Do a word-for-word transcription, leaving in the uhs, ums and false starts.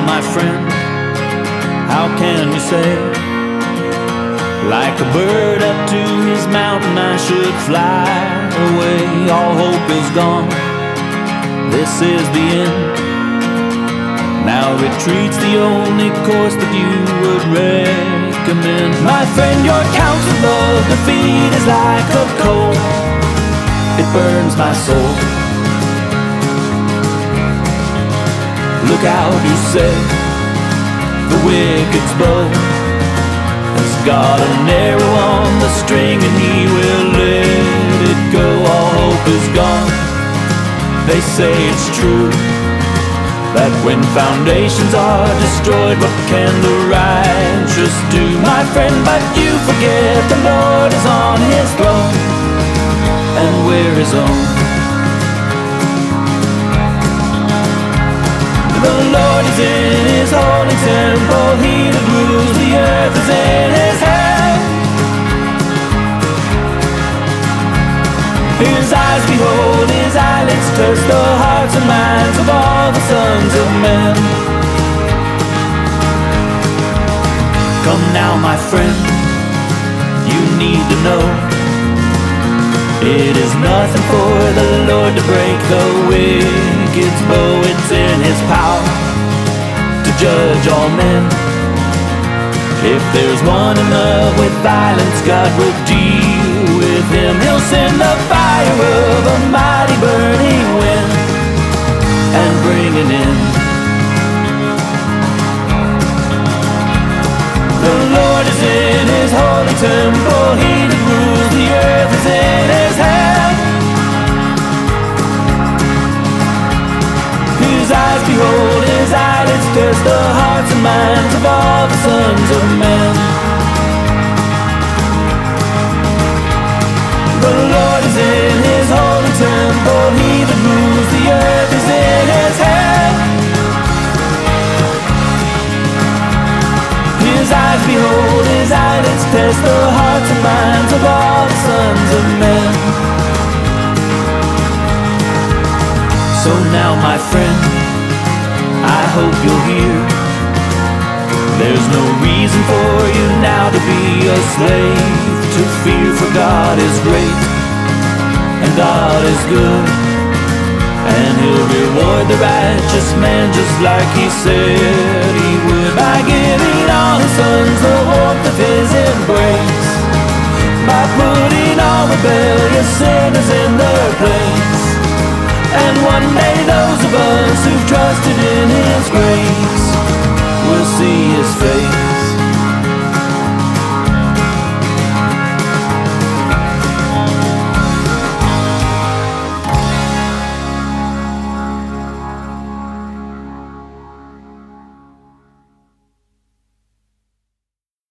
my friend, how can you say? Like a bird up to his mountain I should fly away. All hope is gone, this is the end. Now retreat's the only course that you would recommend. My friend, your counsel of defeat is like a coal, it burns my soul. Look out, you say, the wicked's bow has got an arrow on the string and he will let it go. All hope is gone, they say it's true, that when foundations are destroyed, what can the righteous do? My friend, but you forget the Lord is on his throne, and we're his own. The Lord is in his holy temple, he that rules the earth is in his hand. His eyes behold, his eyelids touch the hearts and minds of all the sons of men. Come now, my friend, you need to know, it is nothing for the Lord to break the wicked's bow. It's in his power to judge all men. If there's one in love with violence, God will deal with him. He'll send the fire of a mighty burning wind and bring an end. The Lord is in his holy temple, he that rules the earth is in his hand. His eyes behold, his eyelids touch the hearts and minds of all the sons of men. The Lord is in his holy temple, he that rules the earth is in his hand. His eyes behold, his eyelids test the hearts and minds of all the sons of men. So now, my friend, I hope you'll hear, there's no reason for you now to be a slave to fear, for God is great and God is good, and he'll reward the righteous man just like he said he would, by giving all his sons the warmth of his embrace, by putting all rebellious sinners in their place. And one day those of us who've trusted in his grace will see his face.